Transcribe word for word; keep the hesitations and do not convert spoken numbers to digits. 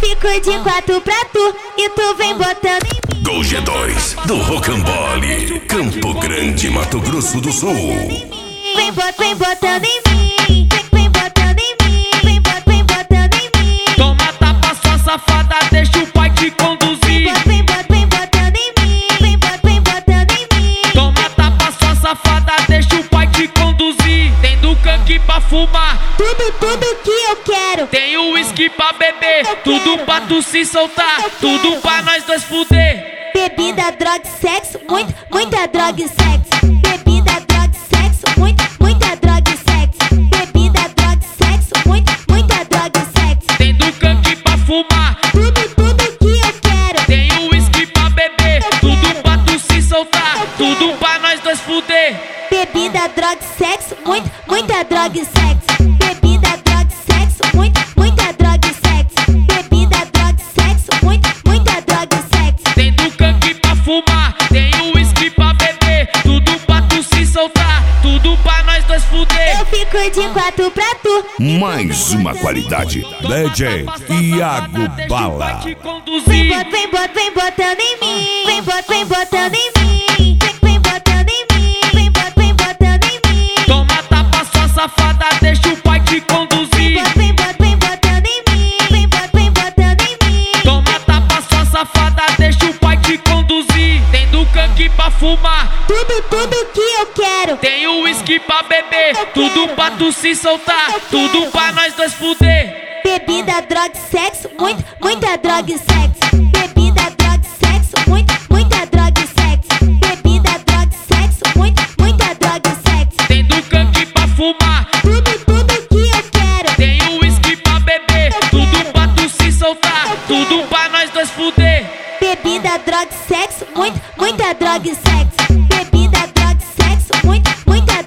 fico de quatro pra tu e tu vem botando em mim. Gol G dois do Rocambole, Campo Grande, Mato Grosso do Sul. Vem, bot, vem botando em mim, vem, vem botando em mim, vem, bot, vem botando em mim. Toma tapa, sua safada, deixa o pai te conduzir. Vem, bot, vem botando em mim, vem, bot, vem botando em mim. Toma tapa, sua safada, deixa o pai te conduzir. Tem do canque pra fumar, Tudo, tudo que eu quero. tem o uísque pra beber, tudo pra tu se soltar, tudo pra nós dois fuder. Bebida, droga e sexo, muito, muita droga e sexo. Bebida, droga e sexo, muito, muita droga e sexo. Bebida, droga e sexo, muito, muita droga e sexo. Tem do canque pra fumar, Tudo, tudo que eu quero. tem o uísque pra beber, tudo pra tu se soltar, tudo pra nós dois fuder. Bebida, droga e sexo, muito, muita droga e sexo. Bebida, droga e sexo, muito, muita droga e sexo. Bebida, droga e sexo, muito, muita droga e sexo. Tem do canque pra fumar, tem o uísque pra beber, tudo pra tu se soltar, tudo pra nós dois fuder. Eu fico de quatro pra tu. Mais uma qualidade, D J Iago Bala. Te Vem, conduzir. bot, vem, bot, vem botando em mim. Vem, bot, vem botando em mim. Vem, vem botando em mim. Vem, bot, vem botando em mim. Toma tapa, sua safada, deixa o pai te conduzir. Vem, bot, vem botando em mim. Vem, bot, vem botando em mim. Toma tapa, sua safada, deixa o pai te conduzir. Tem do canque pra fumar, Tudo, tudo que eu quero. tem o uísque pra beber, tudo pra tu se soltar, tudo pra nós dois fuder. Bebida, droga e sexo, muito, muita droga e sexo. Bebida, droga e sexo, muito, muita droga e sexo. Bebida, droga e sexo, muito, muita droga e sexo. Tem do canque pra fumar, Tudo, tudo que eu quero. tem o uísque pra beber, tudo pra tu se soltar, tudo pra nós dois fuder. Bebida, droga e sexo, muito, muita droga e sexo. Bebida, droga e sexo, muito, muita